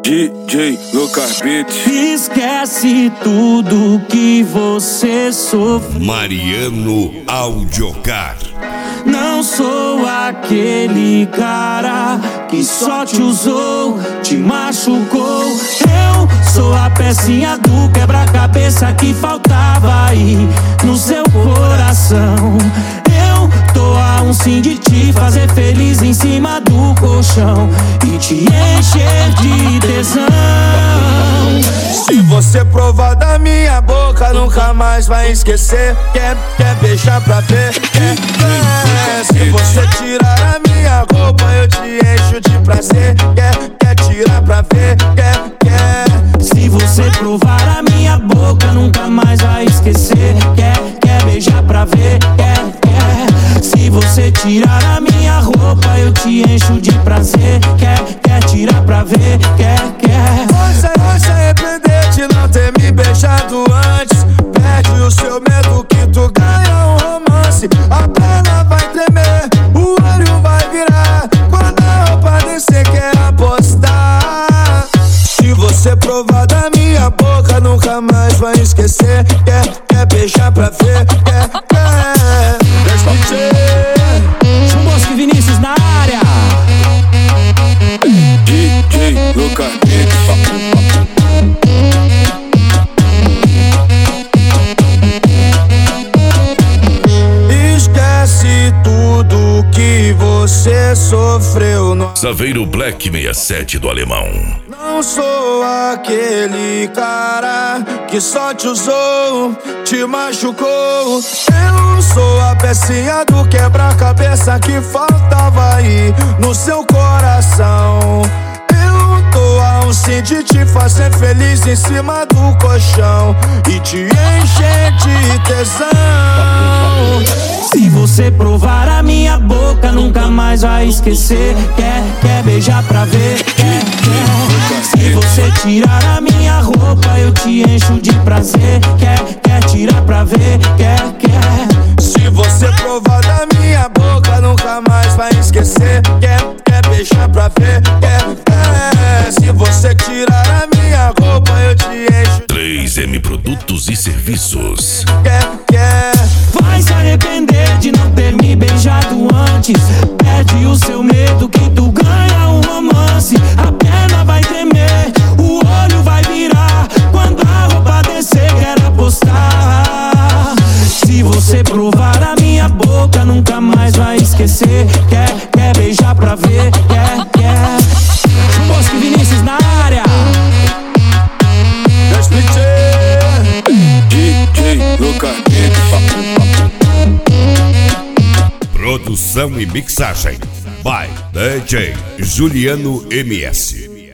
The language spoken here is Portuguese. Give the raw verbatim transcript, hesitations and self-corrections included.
D J Lucas Beats. Esquece tudo que você sofreu. Mariano Audiocar. Não sou aquele cara que só te usou, te machucou. Eu sou a pecinha do quebra-cabeça que faltava aí no seu coração. Eu tô a um sim de te fazer feliz em cima do colchão e te encher de tesão. Se você provar da minha boca, nunca mais vai esquecer. Quer, quer beijar pra ver, quer, quer. Se você tirar a minha roupa, eu te encho de prazer. Quer, quer tirar pra ver, quer, quer. Se você provar a minha boca, nunca mais vai esquecer. Quer, quer beijar pra ver, quer, quer. Se você tirar a minha roupa, eu te encho de prazer. Quer, quer tirar pra ver, quer, quer. Você vai se arrepender de não ter me beijado antes. Perde o seu medo que tu ganha um romance. A perna vai tremer, o olho vai virar. Quando a roupa descer, quer apostar. Se você provar da minha boca, nunca mais vai esquecer. Quer, quer beijar pra ver, quer, quer. João Bosco e Vinícius na área. D J Lucas Beats. Esquece tudo que você sofreu no... Saveiro Black sessenta e sete do Alemão. Não sou aquele cara que só te usou, te machucou. Eu sou a pecinha do quebra-cabeça que faltava aí no seu coração. Eu tô a um sim de te fazer feliz em cima do colchão e te encher de tesão. Se você provar a minha boca, nunca mais vai esquecer. Quer, quer beijar pra ver, quer, quer. Se você tirar a minha roupa, eu te encho de prazer. Quer, quer tirar pra ver, quer, quer. Se você provar da minha boca, nunca mais vai esquecer. Quer, quer beijar pra ver, quer, quer. Se você tirar a minha roupa, eu te encho. três M Produtos e Serviços. Quer, quer. Vai se arrepender de não ter me beijado antes. Perde o seu medo que tu ganha um romance. A perna vai tremer, o olho vai virar. Quando a roupa descer, quer apostar. Se você provar a minha boca, nunca mais vai esquecer. Quer, quer beijar pra ver, quer, quer. João Bosco e Vinícius na área. D J Lucas Beats. Produção e mixagem by D J Juliano M S.